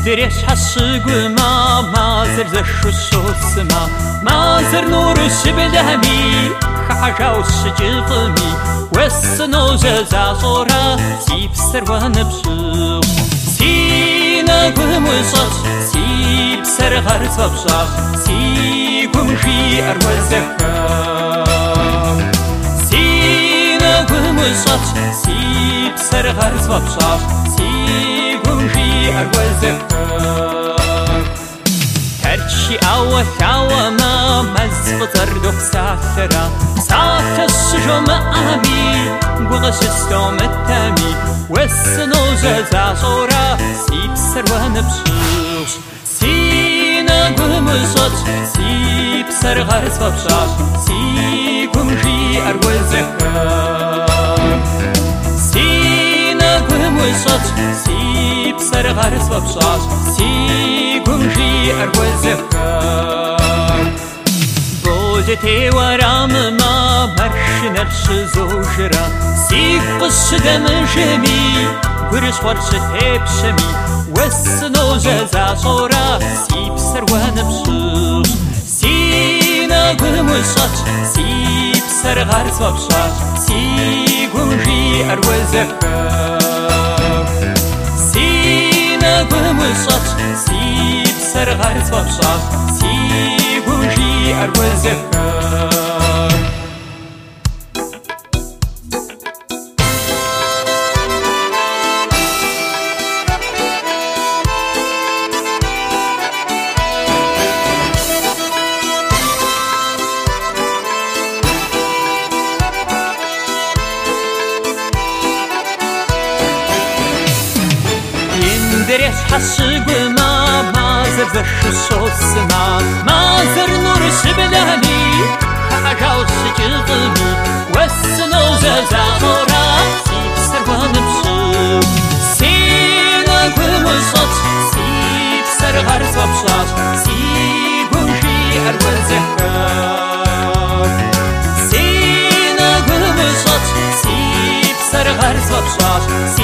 درش حشقما مازر زشوشوسما مازر نور شبلهمي خحجاو شجفمي وسنو جزازورا سيب سروان بشو سينا قمشاش سيب سرغر صبشاش سيقوم جي أروزكا سينا قمشاش سيب سرغر صبشاش سيقوم جي أروزكا هرشي أوى ثاوى ما مزفطر دوك ساثرا ساث الشجم أمي بغش استوم التامي والسنو جزا صورا سيب سروان بشوش سينا قمشاش سيب سرغر صبشاش سيقوم جي أروزكا سينا قمشاش سيب سرغر صبشاش سيقوم جي أروزكا بوجتي ورام ما مرش نرش زوجرا سيق قش دم جمي قرش ورش تيب شمي والسنو جزا صورا سيب سروان بشوش سينا قمشاش سيب سرغر صبشاش سيقوم جي أروزكا سينا قمشاش سيب سرغر صبشاش سيقوم جي أروزكا درش حشقما مازر زشوشوسما مازر نور شبلهمي خحجاو شجفمي والسنو جزا صورا سيب سروان بشو سينا قمشاش سيب سرغر صبشاش سيقوم جي أروزكا سينا قمشاش سيب سرغر صبشاش